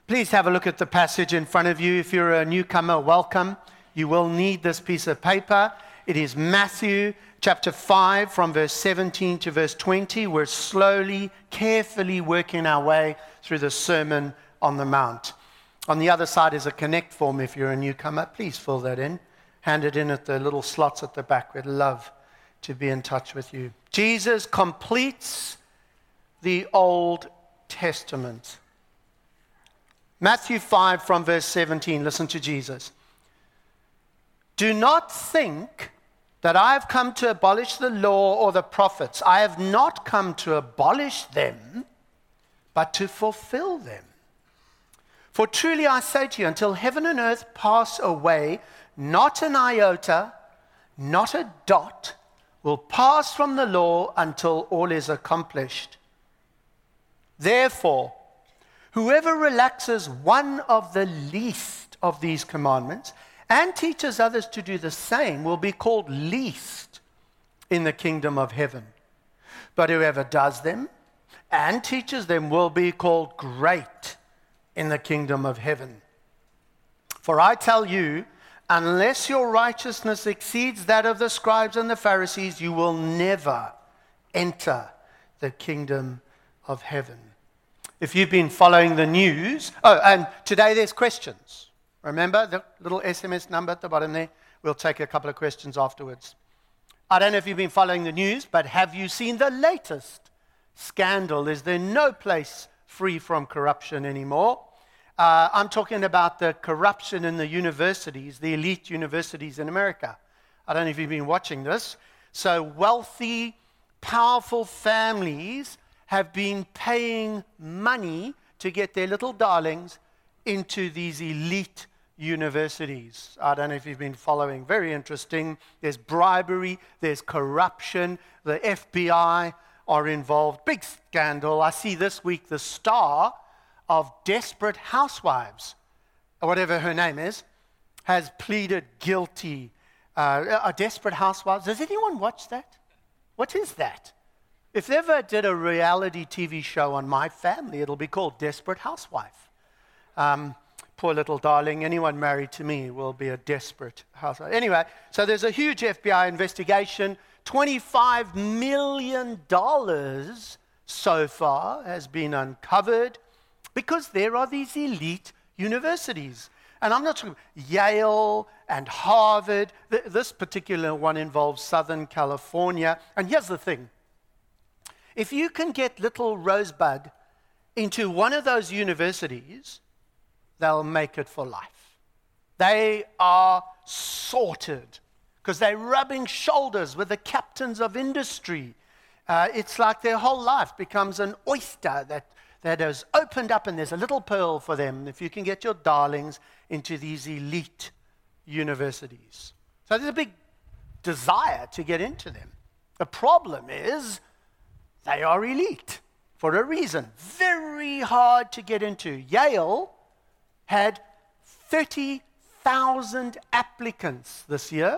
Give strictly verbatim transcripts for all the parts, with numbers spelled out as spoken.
Please have a look at the passage in front of you. If you're a newcomer, welcome. You will need this piece of paper. It is Matthew chapter five from verse seventeen to verse twenty. We're slowly, carefully working our way through the Sermon on the Mount. On the other side is a connect form if you're a newcomer. Please fill that in. Hand it in at the little slots at the back. We'd love to be in touch with you. Jesus completes the Old Testament. Matthew five from verse seventeen. Listen to Jesus. Do not think that I have come to abolish the law or the prophets. I have not come to abolish them, but to fulfill them. For truly I say to you, until heaven and earth pass away, not an iota, not a dot, will pass from the law until all is accomplished. Therefore, whoever relaxes one of the least of these commandments and teaches others to do the same will be called least in the kingdom of heaven. But whoever does them and teaches them will be called great in the kingdom of heaven. For I tell you, unless your righteousness exceeds that of the scribes and the Pharisees, you will never enter the kingdom of heaven. If you've been following the news, oh, and today there's questions. Remember the little S M S number at the bottom there? We'll take a couple of questions afterwards. I don't know if you've been following the news, but have you seen the latest scandal? Is there no place free from corruption anymore? Uh, I'm talking about the corruption in the universities, the elite universities in America. I don't know if you've been watching this. So wealthy, powerful families have been paying money to get their little darlings into these elite universities. I don't know if you've been following. Very interesting. There's bribery, there's corruption. The F B I are involved. Big scandal. I see this week the star of Desperate Housewives, or whatever her name is, has pleaded guilty. Uh, are Desperate Housewives? Does anyone watch that? What is that? If they ever did a reality T V show on my family, it'll be called Desperate Housewife. Um, poor little darling. Anyone married to me will be a desperate housewife. Anyway, so there's a huge F B I investigation. twenty-five million dollars so far has been uncovered because there are these elite universities. And I'm not talking about Yale and Harvard. Th- this particular one involves Southern California. And here's the thing. If you can get little Rosebud into one of those universities, they'll make it for life. They are sorted because they're rubbing shoulders with the captains of industry. Uh, it's like their whole life becomes an oyster that, that is opened up, and there's a little pearl for them if you can get your darlings into these elite universities. So there's a big desire to get into them. The problem is they are elite for a reason. Very hard to get into. Yale had thirty thousand applicants this year,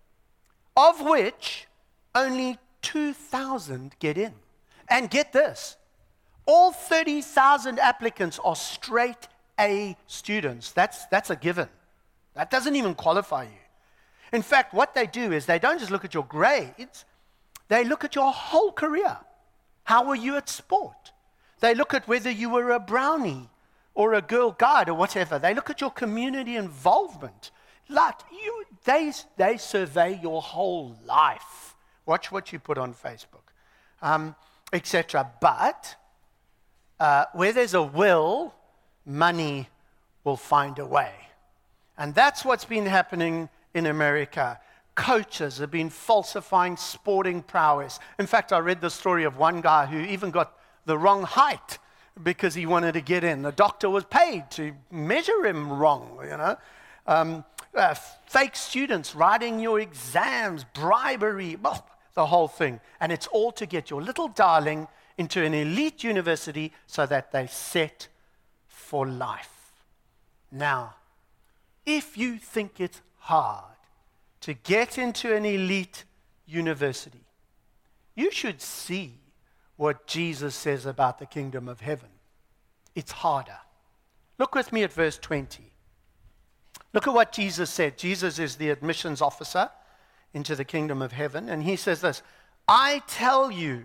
of which only two thousand get in. And get this, all thirty thousand applicants are straight A students. That's, that's a given. That doesn't even qualify you. In fact, what they do is they don't just look at your grades, they look at your whole career. How were you at sport? They look at whether you were a brownie or a Girl Guide or whatever. They look at your community involvement. Like you, they, they survey your whole life. Watch what you put on Facebook, um, et cetera. But uh, where there's a will, money will find a way. And that's what's been happening in America. Coaches have been falsifying sporting prowess. In fact, I read the story of one guy who even got the wrong height because he wanted to get in. The doctor was paid to measure him wrong, you know. Um, uh, fake students writing your exams, bribery, well, the whole thing. And it's all to get your little darling into an elite university so that they set for life. Now, if you think it's hard to get into an elite university, you should see what Jesus says about the kingdom of heaven. It's harder. Look with me at verse twenty. Look at what Jesus said. Jesus is the admissions officer into the kingdom of heaven. And he says this, I tell you,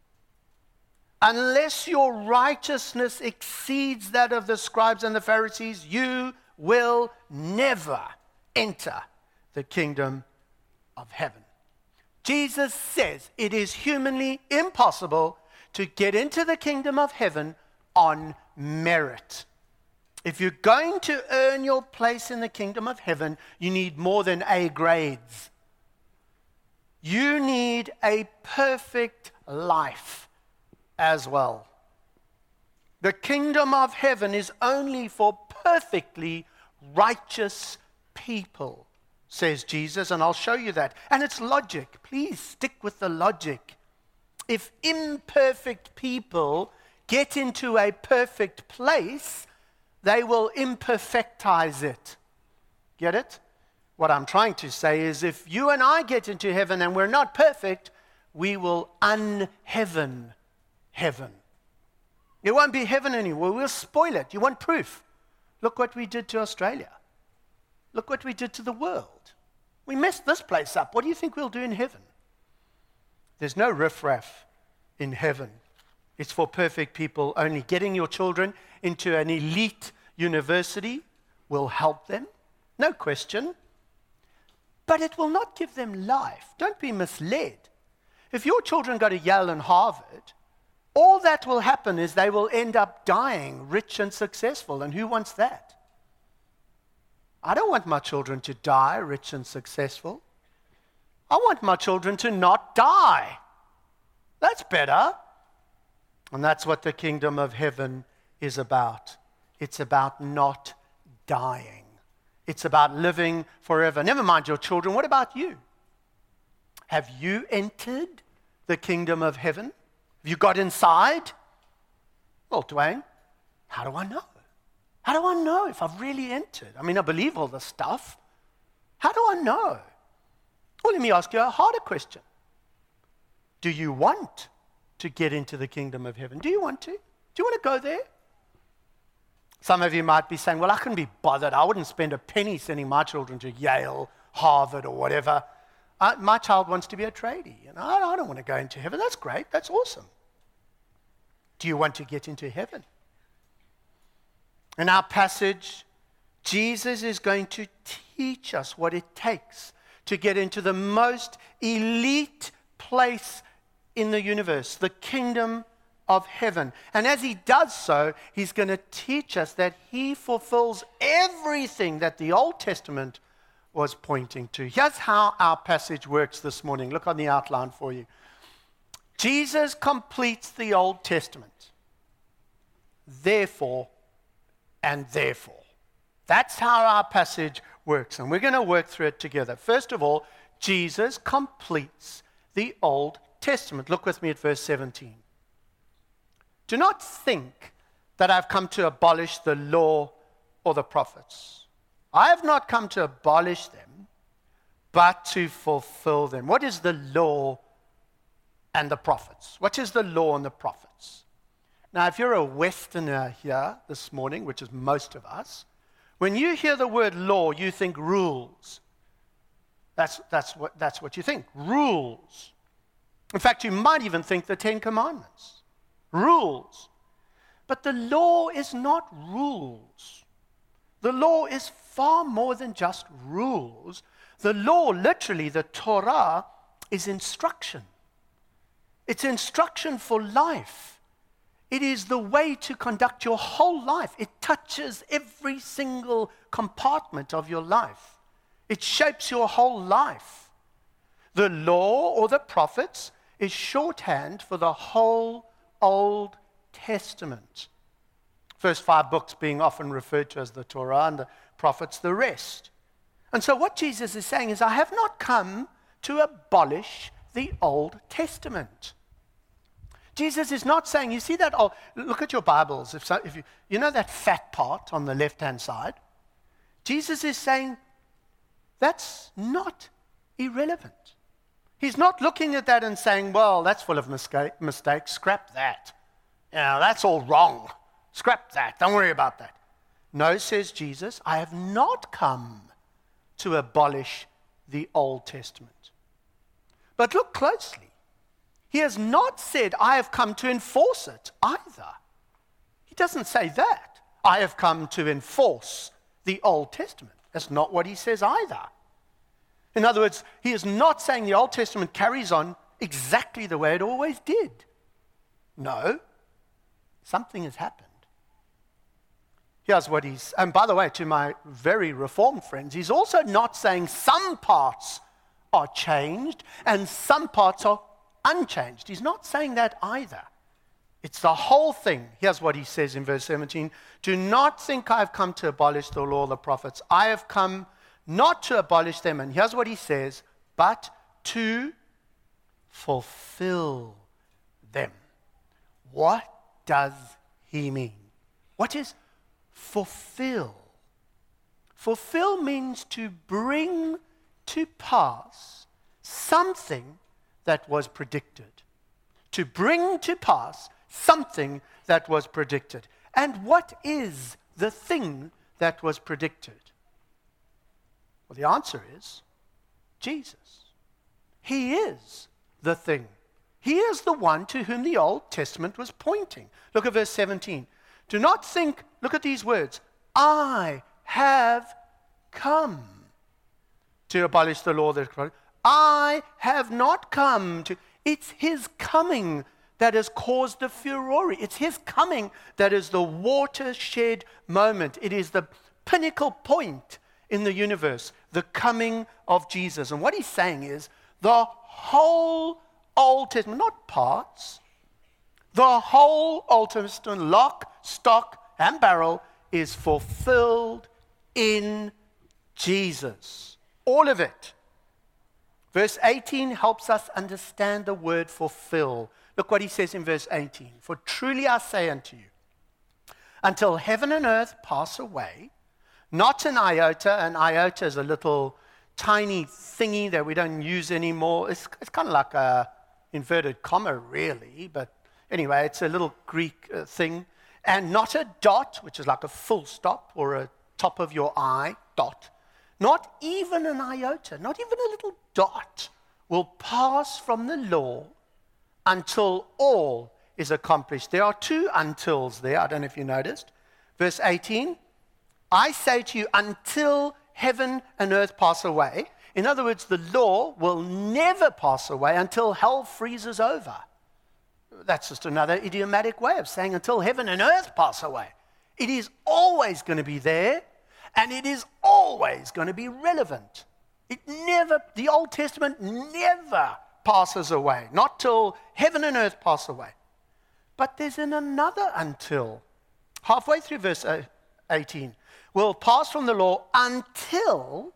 unless your righteousness exceeds that of the scribes and the Pharisees, you will never enter the kingdom of heaven. Jesus says it is humanly impossible to get into the kingdom of heaven on merit. If you're going to earn your place in the kingdom of heaven, you need more than A grades. You need a perfect life as well. The kingdom of heaven is only for perfectly righteous people, says Jesus, and I'll show you that. And it's logic. Please stick with the logic. If imperfect people get into a perfect place, they will imperfectize it. Get it? What I'm trying to say is if you and I get into heaven and we're not perfect, we will unheaven heaven. It won't be heaven anymore. We'll spoil it. You want proof? Look what we did to Australia. Look what we did to the world. We messed this place up. What do you think we'll do in heaven? There's no riffraff in heaven. It's for perfect people only. Getting your children into an elite university will help them, no question. But it will not give them life. Don't be misled. If your children go to Yale and Harvard, all that will happen is they will end up dying rich and successful. And who wants that? I don't want my children to die rich and successful. I want my children to not die. That's better. And that's what the kingdom of heaven is about. It's about not dying. It's about living forever. Never mind your children. What about you? Have you entered the kingdom of heaven? Have you got inside? Well, Dwayne, how do I know? How do I know if I've really entered? I mean, I believe all the stuff. How do I know? Well, let me ask you a harder question. Do you want to get into the kingdom of heaven? Do you want to? Do you want to go there? Some of you might be saying, well, I couldn't be bothered. I wouldn't spend a penny sending my children to Yale, Harvard, or whatever. I, my child wants to be a tradie, and I, I don't want to go into heaven. That's great. That's awesome. Do you want to get into heaven? In our passage, Jesus is going to teach us what it takes to get into the most elite place in the universe, the kingdom of heaven. And as he does so, he's going to teach us that he fulfills everything that the Old Testament was pointing to. Here's how our passage works this morning. Look on the outline for you. Jesus completes the Old Testament. Therefore, and therefore. That's how our passage works. And we're going to work through it together. First of all, Jesus completes the Old Testament. Look with me at verse seventeen. Do not think that I've come to abolish the law or the prophets. I have not come to abolish them, but to fulfill them. What is the law and the prophets? What is the law and the prophets? Now, if you're a Westerner here this morning, which is most of us, when you hear the word law, you think rules. That's, that's, what, that's what you think, rules. In fact, you might even think the Ten Commandments. Rules. But the law is not rules. The law is far more than just rules. The law, literally, the Torah, is instruction. It's instruction for life. It is the way to conduct your whole life. It touches every single compartment of your life. It shapes your whole life. The law or the prophets is shorthand for the whole Old Testament. First five books being often referred to as the Torah and the prophets the rest. And so what Jesus is saying is, I have not come to abolish the Old Testament. Jesus is not saying, you see that, oh, look at your Bibles. If, so, if you, you know that fat part on the left-hand side? Jesus is saying, that's not irrelevant. He's not looking at that and saying, well, that's full of misca- mistakes, scrap that. You know, that's all wrong. Scrap that, don't worry about that. No, says Jesus, I have not come to abolish the Old Testament. But look closely. He has not said, I have come to enforce it either. He doesn't say that. I have come to enforce the Old Testament. That's not what he says either. In other words, he is not saying the Old Testament carries on exactly the way it always did. No, something has happened. Here's what he's, and by the way, to my very Reformed friends, he's also not saying some parts are changed and some parts are unchanged. He's not saying that either. It's the whole thing. Here's what he says in verse seventeen. Do not think I have come to abolish the law of the prophets. I have come not to abolish them. And here's what he says, but to fulfill them. What does he mean? What is fulfill? Fulfill means to bring to pass something that was predicted. To bring to pass something that was predicted. And what is the thing that was predicted? Well, the answer is Jesus. He is the thing. He is the one to whom the Old Testament was pointing. Look at verse seventeen. Do not think, look at these words, I have come to abolish the law that I have not come to. It's his coming that has caused the furore. It's his coming that is the watershed moment. It is the pinnacle point in the universe, the coming of Jesus. And what he's saying is the whole Old Testament, not parts, the whole Old Testament, lock, stock, and barrel, is fulfilled in Jesus. All of it. Verse eighteen helps us understand the word fulfill. Look what he says in verse eighteen. For truly I say unto you, until heaven and earth pass away, not an iota. An iota is a little tiny thingy that we don't use anymore. It's, it's kind of like a inverted comma, really. But anyway, it's a little Greek uh, thing. And not a dot, which is like a full stop or a top of your eye, dot. Not even an iota, not even a little dot will pass from the law until all is accomplished. There are two untils there. I don't know if you noticed. Verse eighteen, I say to you, until heaven and earth pass away. In other words, the law will never pass away until hell freezes over. That's just another idiomatic way of saying until heaven and earth pass away. It is always going to be there, and it is always going to be relevant. It never, the Old Testament never passes away, not till heaven and earth pass away. But there's an another until. Halfway through verse eighteen, will pass from the law until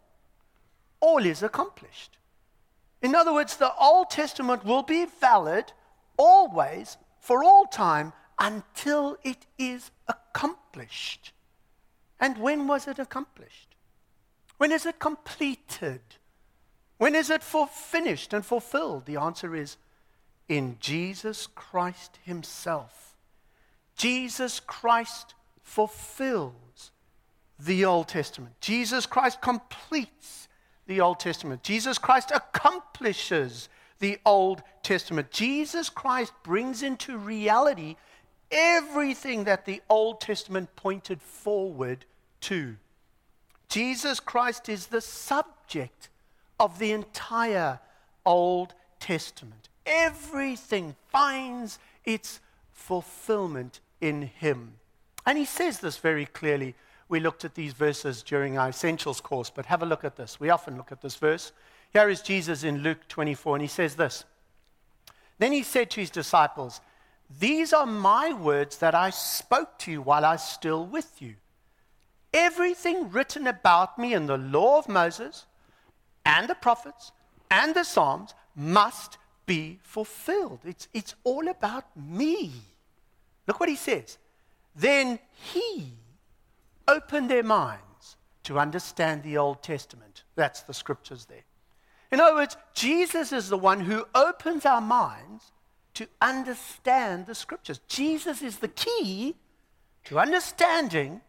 all is accomplished. In other words, the Old Testament will be valid always, for all time, until it is accomplished. And when was it accomplished? When is it completed? When is it for finished and fulfilled? The answer is in Jesus Christ himself. Jesus Christ fulfills the Old Testament. Jesus Christ completes the Old Testament. Jesus Christ accomplishes the Old Testament. Jesus Christ brings into reality everything that the Old Testament pointed forward to. Jesus Christ is the subject of the entire Old Testament. Everything finds its fulfillment in him. And he says this very clearly. We looked at these verses during our Essentials course, but have a look at this. We often look at this verse. Here is Jesus in Luke twenty-four, and he says this. Then he said to his disciples, these are my words that I spoke to you while I was still with you. Everything written about me in the law of Moses and the prophets and the Psalms must be fulfilled. It's, it's all about me. Look what he says. Then he opened their minds to understand the Old Testament. That's the scriptures there. In other words, Jesus is the one who opens our minds to understand the scriptures. Jesus is the key to understanding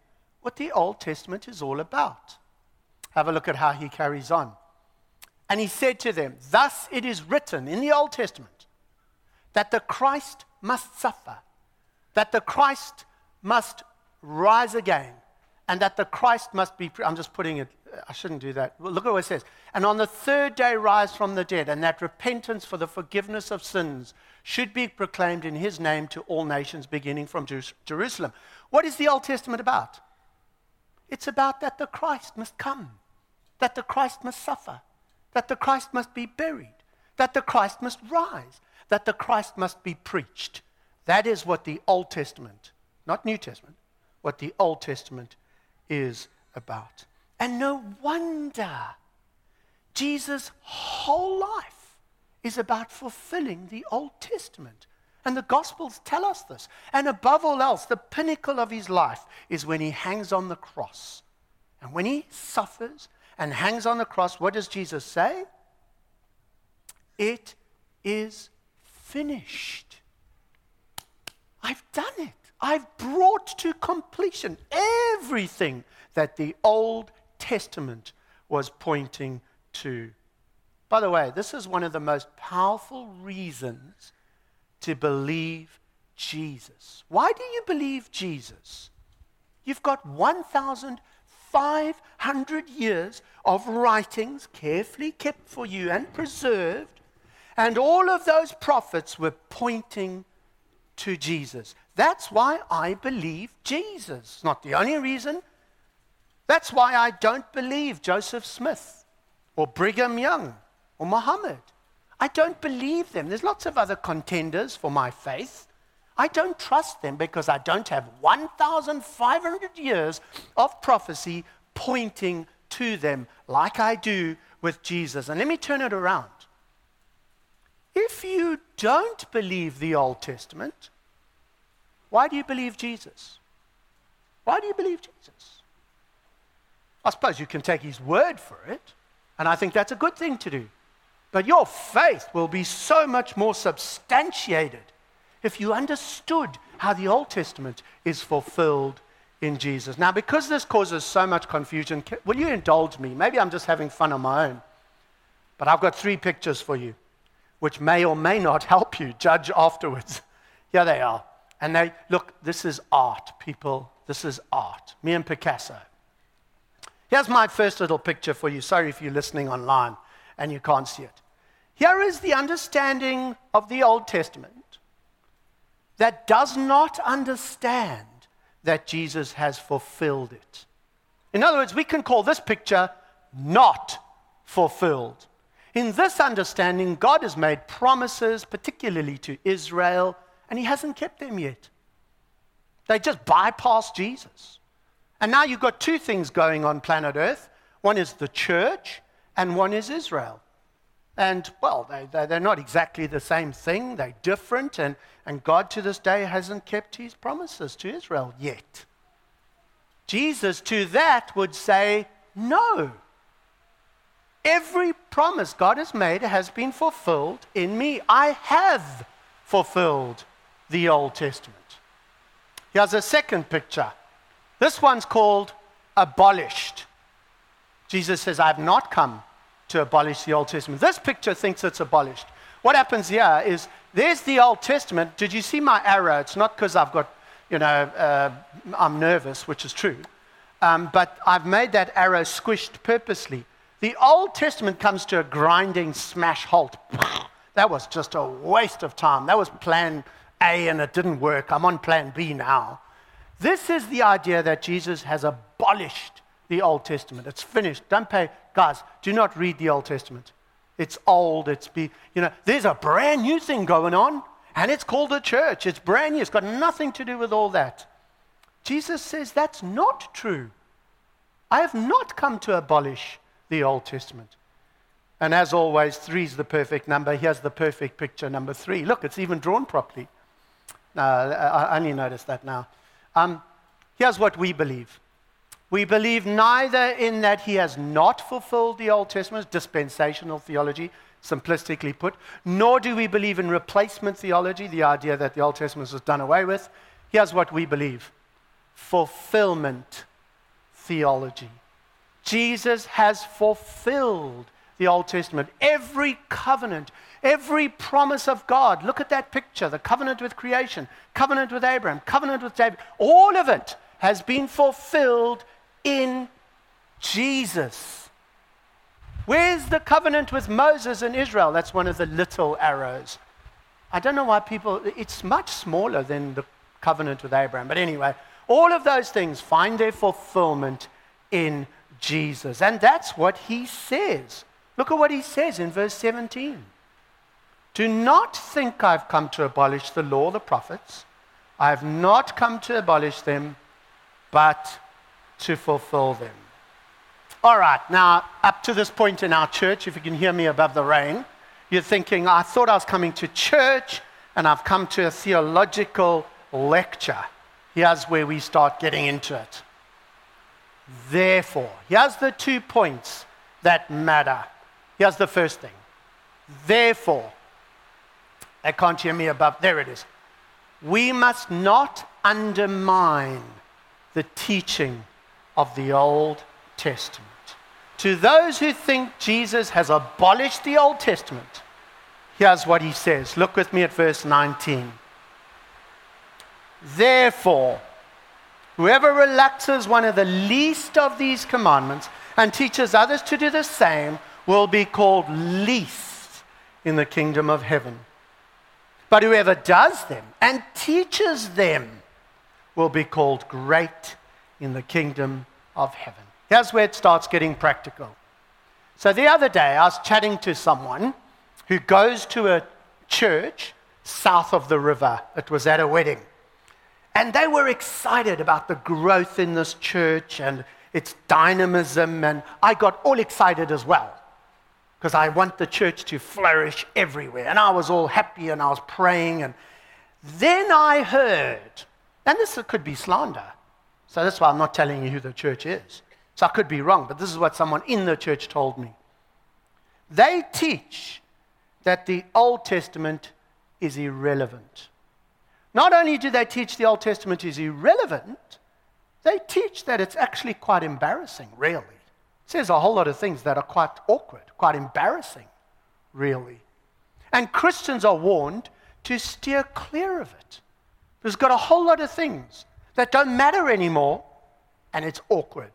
what the Old Testament is all about. Have a look at how he carries on. And he said to them, thus it is written in the Old Testament that the Christ must suffer, that the Christ must rise again, and that the Christ must be, I'm just putting it, I shouldn't do that. Look at what it says. And on the third day rise from the dead, and that repentance for the forgiveness of sins should be proclaimed in his name to all nations, beginning from Jer- Jerusalem. What is the Old Testament about? It's about that the Christ must come, that the Christ must suffer, that the Christ must be buried, that the Christ must rise, that the Christ must be preached. That is what the Old Testament, not New Testament, what the Old Testament is about. And no wonder Jesus' whole life is about fulfilling the Old Testament. And the Gospels tell us this. And above all else, the pinnacle of his life is when he hangs on the cross. And when he suffers and hangs on the cross, what does Jesus say? It is finished. I've done it. I've brought to completion everything that the Old Testament was pointing to. By the way, this is one of the most powerful reasons to believe Jesus. Why do you believe Jesus? You've got one thousand five hundred years of writings carefully kept for you and preserved, and all of those prophets were pointing to Jesus. That's why I believe Jesus. Not the only reason. That's why I don't believe Joseph Smith or Brigham Young or Muhammad. I don't believe them. There's lots of other contenders for my faith. I don't trust them because I don't have one thousand five hundred years of prophecy pointing to them like I do with Jesus. And let me turn it around. If you don't believe the Old Testament, why do you believe Jesus? Why do you believe Jesus? I suppose you can take his word for it, and I think that's a good thing to do. But your faith will be so much more substantiated if you understood how the Old Testament is fulfilled in Jesus. Now, because this causes so much confusion, will you indulge me? Maybe I'm just having fun on my own. But I've got three pictures for you, which may or may not help you judge afterwards. Here they are. And they, look, this is art, people. This is art. Me and Picasso. Here's my first little picture for you. Sorry if you're listening online and you can't see it. Here is the understanding of the Old Testament that does not understand that Jesus has fulfilled it. In other words, we can call this picture not fulfilled. In this understanding, God has made promises, particularly to Israel, and he hasn't kept them yet. They just bypassed Jesus. And now you've got two things going on planet Earth. One is the church, and one is Israel. And, well, they, they, they're not exactly the same thing. They're different, and, and God to this day hasn't kept his promises to Israel yet. Jesus to that would say, no. Every promise God has made has been fulfilled in me. I have fulfilled the Old Testament. Here's a second picture. This one's called abolished. Jesus says, I have not come to abolish the Old Testament. This picture thinks it's abolished. What happens here is, there's the Old Testament. Did you see my arrow? It's not because I've got, you know, uh, I'm nervous, which is true. Um, but I've made that arrow squished purposely. The Old Testament comes to a grinding smash halt. That was just a waste of time. That was plan A and it didn't work. I'm on plan B now. This is the idea that Jesus has abolished the Old Testament. It's finished. Don't pay, guys, do not read the Old Testament. It's old. It's be, you know, there's a brand new thing going on, and it's called the church. It's brand new. It's got nothing to do with all that. Jesus says that's not true. I have not come to abolish the Old Testament. And as always, three is the perfect number. Here's the perfect picture, number three. Look, it's even drawn properly. No, I only noticed that now. Um, here's what we believe. We believe neither in that he has not fulfilled the Old Testament, dispensational theology, simplistically put, nor do we believe in replacement theology, the idea that the Old Testament was done away with. Here's what we believe. Fulfillment theology. Jesus has fulfilled the Old Testament. Every covenant, every promise of God. Look at that picture, the covenant with creation, covenant with Abraham, covenant with David. All of it has been fulfilled in Jesus. Where's the covenant with Moses and Israel? That's one of the little arrows. I don't know why people, it's much smaller than the covenant with Abraham. But anyway, all of those things find their fulfillment in Jesus. And that's what he says. Look at what he says in verse seventeen. Do not think I've come to abolish the law, the prophets. I have not come to abolish them, but to fulfill them. All right, now, up to this point in our church, if you can hear me above the rain, you're thinking, I thought I was coming to church, and I've come to a theological lecture. Here's where we start getting into it. Therefore, here's the two points that matter. Here's the first thing. Therefore, I can't hear me above, there it is. We must not undermine the teaching of the Old Testament. To those who think Jesus has abolished the Old Testament, here's what he says. Look with me at verse nineteen. Therefore, whoever relaxes one of the least of these commandments and teaches others to do the same will be called least in the kingdom of heaven. But whoever does them and teaches them will be called great in the kingdom of heaven. Here's where it starts getting practical. So the other day, I was chatting to someone who goes to a church south of the river. It was at a wedding. And they were excited about the growth in this church and its dynamism. And I got all excited as well, because I want the church to flourish everywhere. And I was all happy and I was praying. And then I heard, and this could be slander, so that's why I'm not telling you who the church is. So I could be wrong, but this is what someone in the church told me. They teach that the Old Testament is irrelevant. Not only do they teach the Old Testament is irrelevant, they teach that it's actually quite embarrassing, really. It says a whole lot of things that are quite awkward, quite embarrassing, really. And Christians are warned to steer clear of it. There's got a whole lot of things that don't matter anymore, and it's awkward.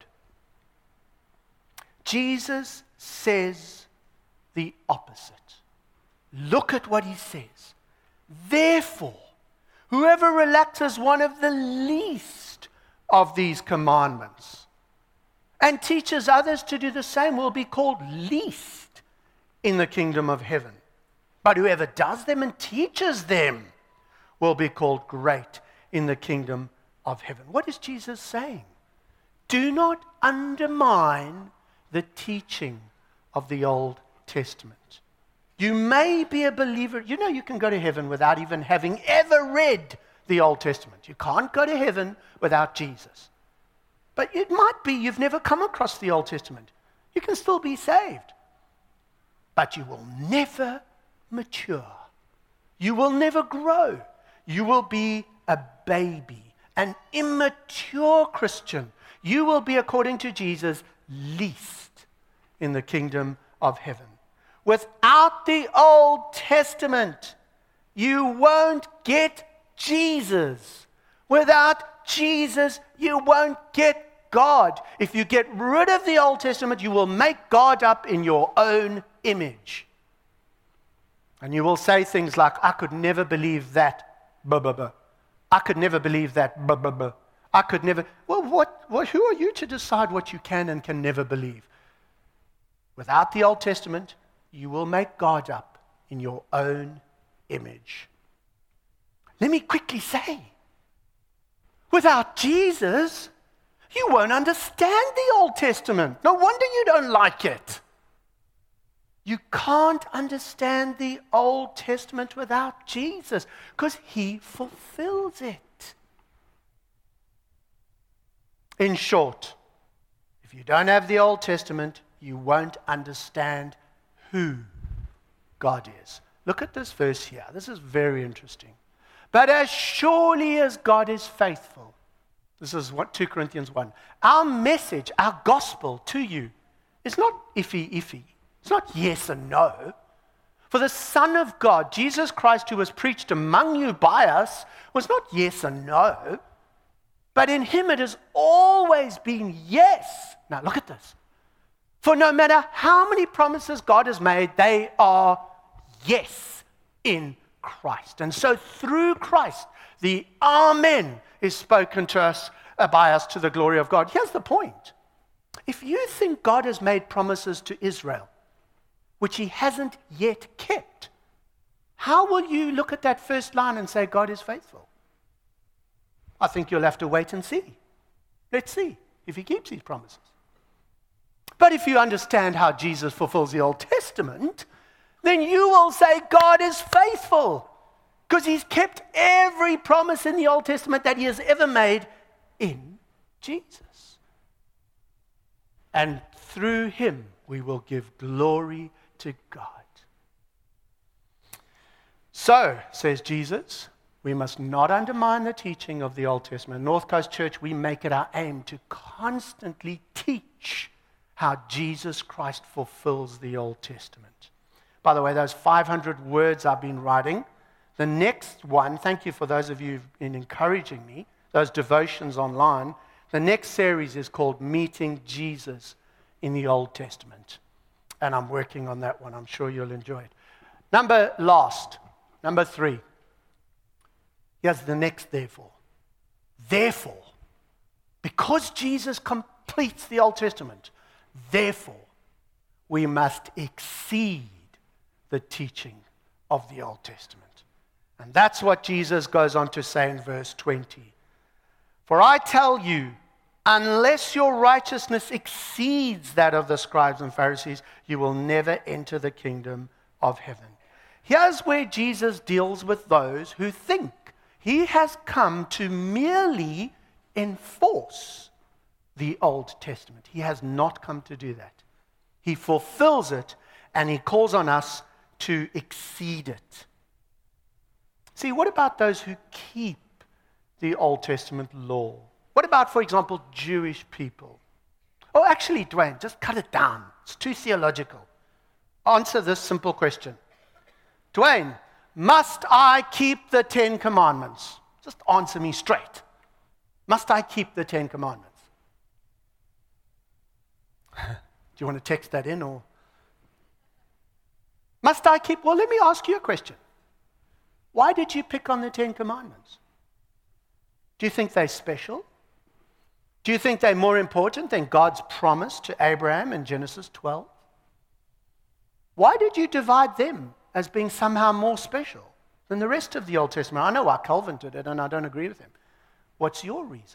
Jesus says the opposite. Look at what he says. Therefore, whoever relaxes one of the least of these commandments and teaches others to do the same will be called least in the kingdom of heaven. But whoever does them and teaches them will be called great in the kingdom of heaven. What is Jesus saying? Do not undermine the teaching of the Old Testament. You may be a believer. You know you can go to heaven without even having ever read the Old Testament. You can't go to heaven without Jesus. But it might be you've never come across the Old Testament. You can still be saved. But you will never mature. You will never grow. You will be a baby, an immature Christian. You will be, according to Jesus, least in the kingdom of heaven. Without the Old Testament, you won't get Jesus. Without Jesus, you won't get God. If you get rid of the Old Testament, you will make God up in your own image. And you will say things like, I could never believe that. Buh, buh, buh. I could never believe that. Buh, buh, buh. I could never. Well, what, what, who are you to decide what you can and can never believe? Without the Old Testament, you will make God up in your own image. Let me quickly say, without Jesus, you won't understand the Old Testament. No wonder you don't like it. You can't understand the Old Testament without Jesus, because he fulfills it. In short, if you don't have the Old Testament, you won't understand who God is. Look at this verse here. This is very interesting. But as surely as God is faithful, This is what two Corinthians one. Our message, our gospel to you is not iffy, iffy. It's not yes and no. For the Son of God, Jesus Christ, who was preached among you by us, was not yes and no, but in him it has always been yes. Now look at this. For no matter how many promises God has made, they are yes in Christ. And so through Christ, the Amen is spoken to us, uh, by us to the glory of God. Here's the point. If you think God has made promises to Israel, which he hasn't yet kept, how will you look at that first line and say God is faithful? I think you'll have to wait and see. Let's see if he keeps his promises. But if you understand how Jesus fulfills the Old Testament, then you will say God is faithful because he's kept every promise in the Old Testament that he has ever made in Jesus. And through him, we will give glory to God. So, says Jesus, we must not undermine the teaching of the Old Testament. North Coast Church, we make it our aim to constantly teach how Jesus Christ fulfills the Old Testament. By the way, those five hundred words I've been writing, the next one, thank you for those of you who've been encouraging me, those devotions online, the next series is called Meeting Jesus in the Old Testament. And I'm working on that one. I'm sure you'll enjoy it. Number last, number three. Here's the next therefore. Therefore, because Jesus completes the Old Testament, therefore, we must exceed the teaching of the Old Testament. And that's what Jesus goes on to say in verse twenty. For I tell you, unless your righteousness exceeds that of the scribes and Pharisees, you will never enter the kingdom of heaven. Here's where Jesus deals with those who think he has come to merely enforce the Old Testament. He has not come to do that. He fulfills it, and he calls on us to exceed it. See, what about those who keep the Old Testament law? What about, for example, Jewish people? Oh, actually, Dwayne, just cut it down. It's too theological. Answer this simple question. Dwayne, must I keep the Ten Commandments? Just answer me straight. Must I keep the Ten Commandments? Do you want to text that in or? Must I keep? Well, let me ask you a question. Why did you pick on the Ten Commandments? Do you think they're special? Do you think they're more important than God's promise to Abraham in Genesis twelve? Why did you divide them as being somehow more special than the rest of the Old Testament? I know why Calvin did it, and I don't agree with him. What's your reason?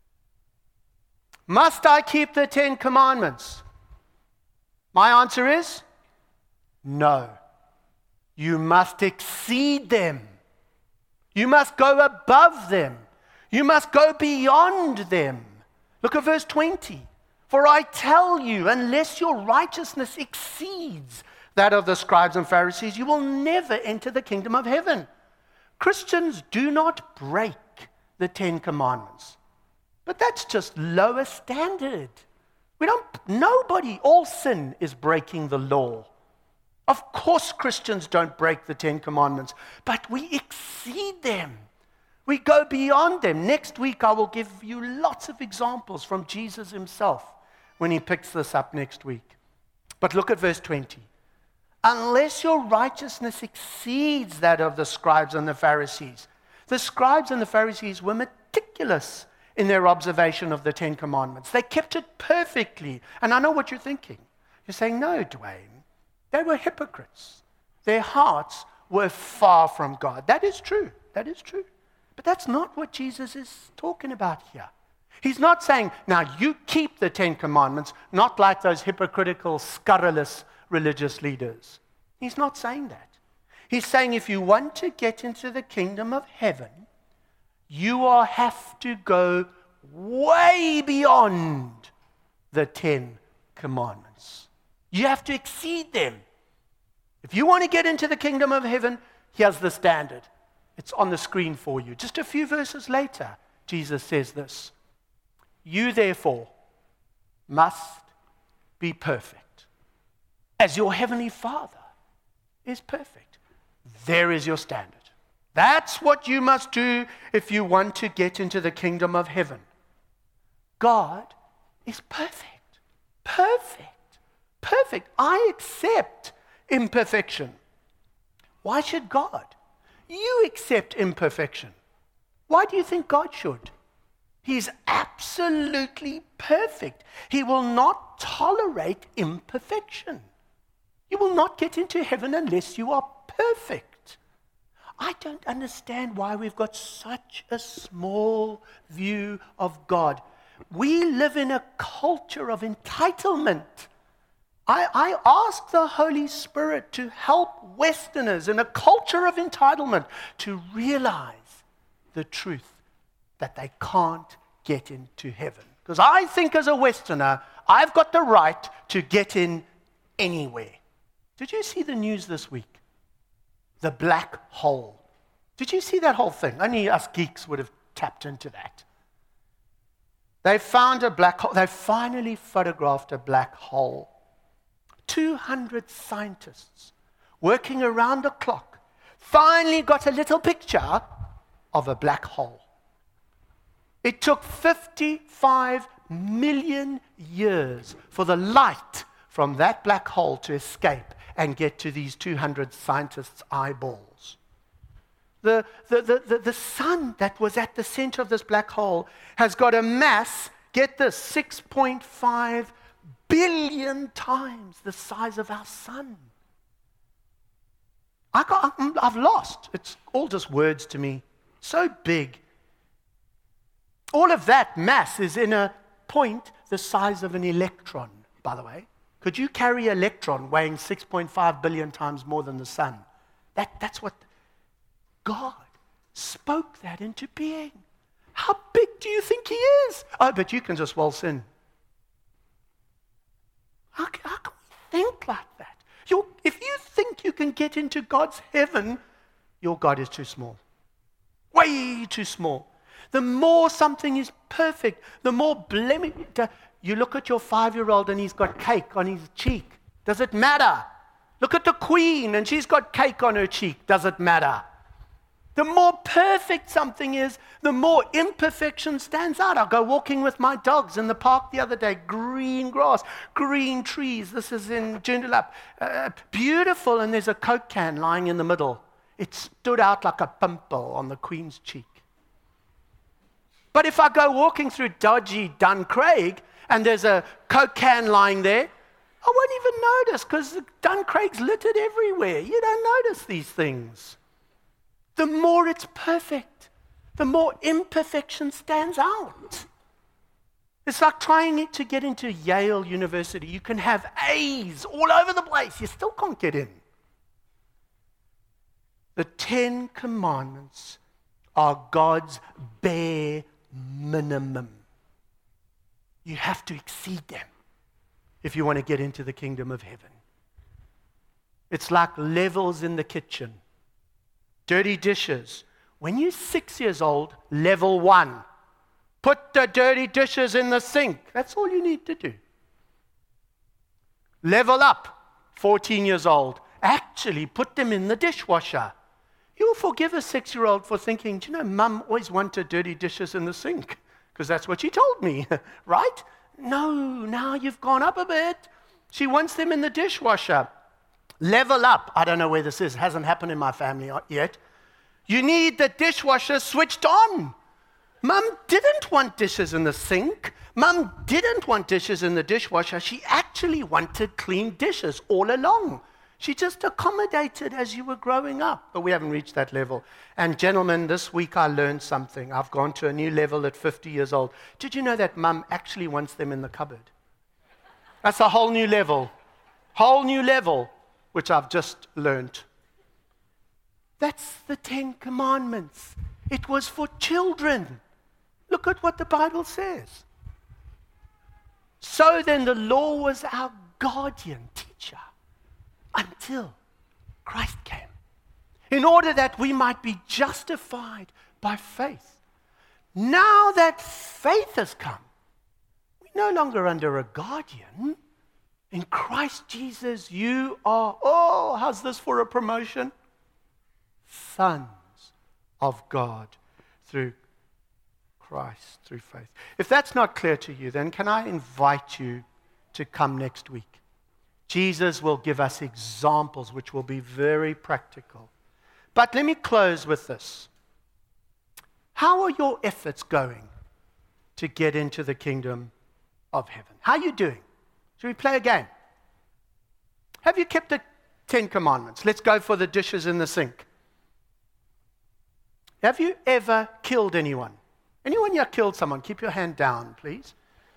Must I keep the Ten Commandments? My answer is no. You must exceed them. You must go above them. You must go beyond them. Look at verse twenty. For I tell you, unless your righteousness exceeds that of the scribes and Pharisees, you will never enter the kingdom of heaven. Christians do not break the Ten Commandments. But that's just lower standard. We don't, nobody, all sin is breaking the law. Of course Christians don't break the Ten Commandments, but we exceed them. We go beyond them. Next week I will give you lots of examples from Jesus himself when he picks this up next week. But look at verse twenty. Unless your righteousness exceeds that of the scribes and the Pharisees. The scribes and the Pharisees were meticulous in their observation of the Ten Commandments. They kept it perfectly. And I know what you're thinking. You're saying, no, Dwayne, they were hypocrites. Their hearts were far from God. That is true. That is true. But that's not what Jesus is talking about here. He's not saying, now you keep the Ten Commandments, not like those hypocritical, scurrilous religious leaders. He's not saying that. He's saying if you want to get into the kingdom of heaven, you will have to go way beyond the Ten Commandments. You have to exceed them. If you want to get into the kingdom of heaven, here's the standard. It's on the screen for you. Just a few verses later, Jesus says this. You therefore must be perfect, as your heavenly Father is perfect. There is your standard. That's what you must do if you want to get into the kingdom of heaven. God is perfect. Perfect. Perfect. I accept imperfection. Why should God? You accept imperfection. Why do you think God should? He's absolutely perfect. He will not tolerate imperfection. You will not get into heaven unless you are perfect. I don't understand why we've got such a small view of God. We live in a culture of entitlement. I, I ask the Holy Spirit to help Westerners in a culture of entitlement to realize the truth that they can't get into heaven. Because I think as a Westerner, I've got the right to get in anywhere. Did you see the news this week? The black hole. Did you see that whole thing? Only us geeks would have tapped into that. They found a black hole. They finally photographed a black hole. two hundred scientists working around the clock finally got a little picture of a black hole. It took fifty-five million years for the light from that black hole to escape and get to these two hundred scientists' eyeballs. The, the, the, the, the sun that was at the center of this black hole has got a mass, get this, six point five billion times the size of our sun. I got, I've lost. It's all just words to me. So big. All of that mass is in a point the size of an electron, by the way. Could you carry an electron weighing six point five billion times more than the sun? That, that's what God spoke that into being. How big do you think he is? Oh, but you can just waltz in. How, how can we think like that? You're, if you think you can get into God's heaven, your God is too small. Way too small. The more something is perfect, the more blemish. You look at your five-year-old and he's got cake on his cheek. Does it matter? Look at the queen and she's got cake on her cheek. Does it matter? The more perfect something is, the more imperfection stands out. I go walking with my dogs in the park the other day. Green grass, green trees. This is in Joondalup. Uh, beautiful, and there's a Coke can lying in the middle. It stood out like a pimple on the queen's cheek. But if I go walking through dodgy Duncraig and there's a Coke can lying there, I won't even notice because Duncraig's littered everywhere. You don't notice these things. The more it's perfect, the more imperfection stands out. It's like trying to get into Yale University. You can have A's all over the place. You still can't get in. The Ten Commandments are God's bare minimum. You have to exceed them if you want to get into the kingdom of heaven. It's like levels in the kitchen. Dirty dishes. When you're six years old, level one. Put the dirty dishes in the sink. That's all you need to do. Level up. fourteen years old. Actually, put them in the dishwasher. You'll forgive a six-year-old for thinking, do you know, Mum always wanted dirty dishes in the sink because that's what she told me, right? No, now you've gone up a bit. She wants them in the dishwasher. Level up. I don't know where this is. It hasn't happened in my family yet. You need the dishwasher switched on. Mum didn't want dishes in the sink. Mum didn't want dishes in the dishwasher. She actually wanted clean dishes all along. She just accommodated as you were growing up. But we haven't reached that level. And gentlemen, this week I learned something. I've gone to a new level at fifty years old. Did you know that Mum actually wants them in the cupboard? That's a whole new level. Whole new level. Which I've just learned. That's the Ten Commandments. It was for children. Look at what the Bible says. So then the law was our guardian teacher until Christ came. In order that we might be justified by faith. Now that faith has come, no longer under a guardian. In Christ Jesus, you are, oh, how's this for a promotion? Sons of God through Christ, through faith. If that's not clear to you, then can I invite you to come next week? Jesus will give us examples which will be very practical. But let me close with this. How are your efforts going to get into the kingdom of heaven? How are you doing? Should we play a game? Have you kept the Ten Commandments? Let's go for the dishes in the sink. Have you ever killed anyone? Anyone here killed someone? Keep your hand down, please.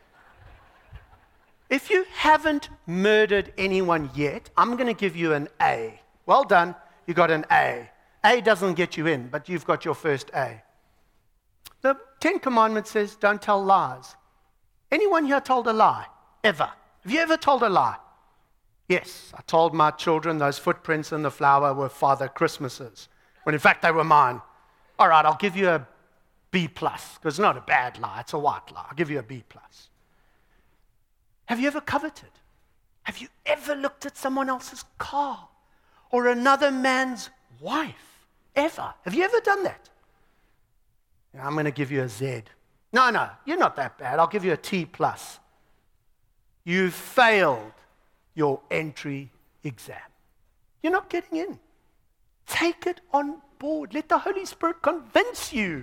If you haven't murdered anyone yet, I'm going to give you an A. Well done, you got an A. A doesn't get you in, but you've got your first A. The Ten Commandments says, don't tell lies. Anyone here told a lie? Ever? Have you ever told a lie? Yes, I told my children those footprints in the flower were Father Christmases, when in fact they were mine. All right, I'll give you a B plus, because it's not a bad lie, it's a white lie. I'll give you a B plus. Have you ever coveted? Have you ever looked at someone else's car or another man's wife? Ever? Have you ever done that? Yeah, I'm going to give you a Z. No, no, you're not that bad. I'll give you a T plus. You failed your entry exam. You're not getting in. Take it on board. Let the Holy Spirit convince you.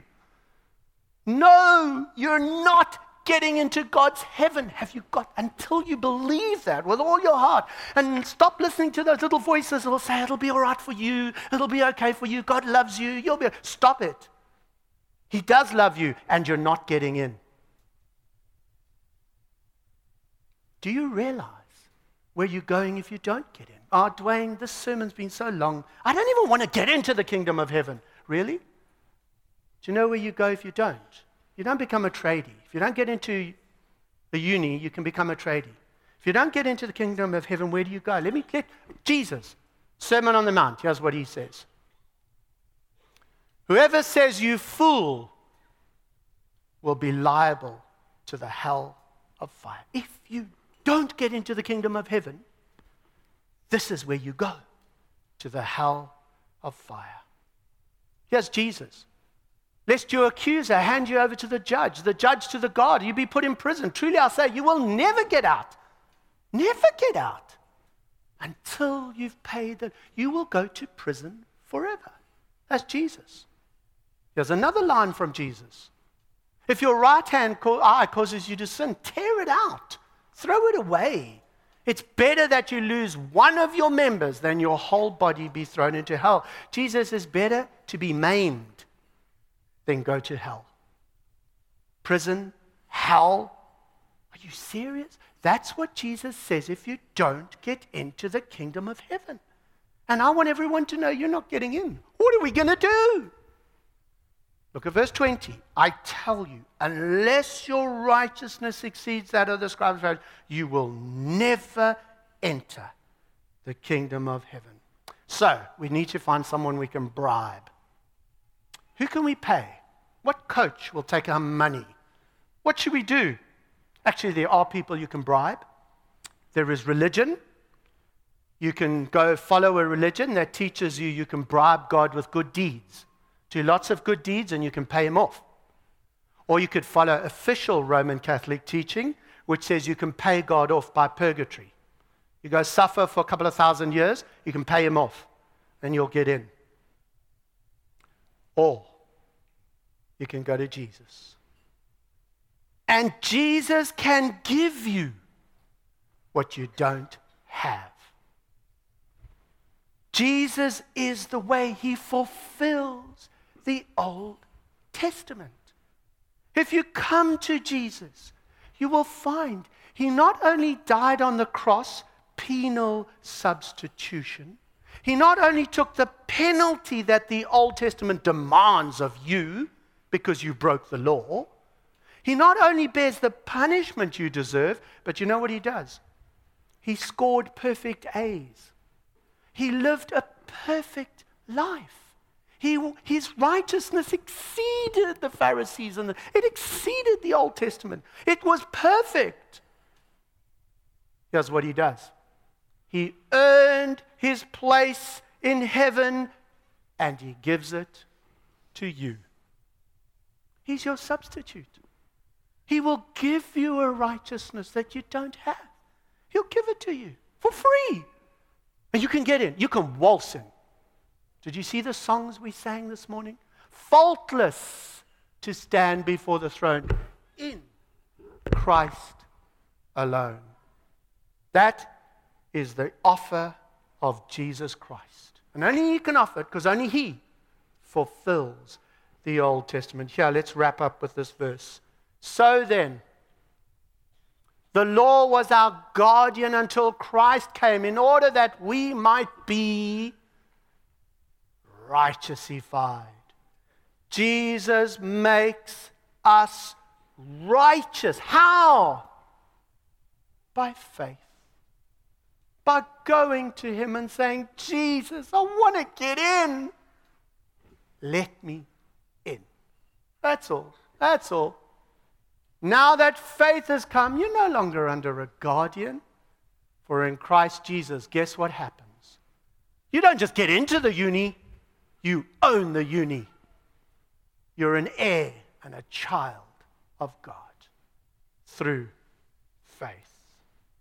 No, you're not getting into God's heaven. Have you got, until you believe that with all your heart, and stop listening to those little voices that will say, it'll be all right for you, it'll be okay for you, God loves you, you'll be, stop it. He does love you, and you're not getting in. Do you realize where you're going if you don't get in? Oh, Dwayne, this sermon's been so long. I don't even want to get into the kingdom of heaven. Really? Do you know where you go if you don't? You don't become a tradie. If you don't get into the uni, you can become a tradie. If you don't get into the kingdom of heaven, where do you go? Let me get Jesus. Sermon on the Mount. Here's what he says. Whoever says you fool will be liable to the hell of fire. If you don't get into the kingdom of heaven, this is where you go, to the hell of fire. Here's Jesus. Lest your accuser hand you over to the judge, the judge to the guard, you be put in prison. Truly I say, you will never get out. Never get out until you've paid the, you will go to prison forever. That's Jesus. There's another line from Jesus. If your right hand eye causes you to sin, tear it out. Throw it away. It's better that you lose one of your members than your whole body be thrown into hell. Jesus is better to be maimed than go to hell. Prison, hell. Are you serious? That's what Jesus says if you don't get into the kingdom of heaven. And I want everyone to know you're not getting in. What are we going to do? Look at verse twenty. I tell you, unless your righteousness exceeds that of the scribes, you will never enter the kingdom of heaven. So, we need to find someone we can bribe. Who can we pay? What coach will take our money? What should we do? Actually, there are people you can bribe. There is religion. You can go follow a religion that teaches you you can bribe God with good deeds. Do lots of good deeds and you can pay him off. Or you could follow official Roman Catholic teaching, which says you can pay God off by purgatory. You go suffer for a couple of thousand years, you can pay him off, and you'll get in. Or you can go to Jesus. And Jesus can give you what you don't have. Jesus is the way. He fulfills the Old Testament. If you come to Jesus, you will find he not only died on the cross, penal substitution, he not only took the penalty that the Old Testament demands of you because you broke the law, he not only bears the punishment you deserve, but you know what he does? He scored perfect A's. He lived a perfect life. He, his righteousness exceeded the Pharisees, and the, it exceeded the Old Testament. It was perfect. Here's what he does. He earned his place in heaven, and he gives it to you. He's your substitute. He will give you a righteousness that you don't have. He'll give it to you for free. And you can get in. You can waltz in. Did you see the songs we sang this morning? Faultless to stand before the throne in Christ alone. That is the offer of Jesus Christ. And only He can offer it because only He fulfills the Old Testament. Here, let's wrap up with this verse. So then, the law was our guardian until Christ came in order that we might be righteousified. Jesus makes us righteous. How? By faith. By going to Him and saying, Jesus, I want to get in. Let me in. That's all. That's all. Now that faith has come, you're no longer under a guardian. For in Christ Jesus, guess what happens? You don't just get into the uni, you own the uni. You're an heir and a child of God through faith.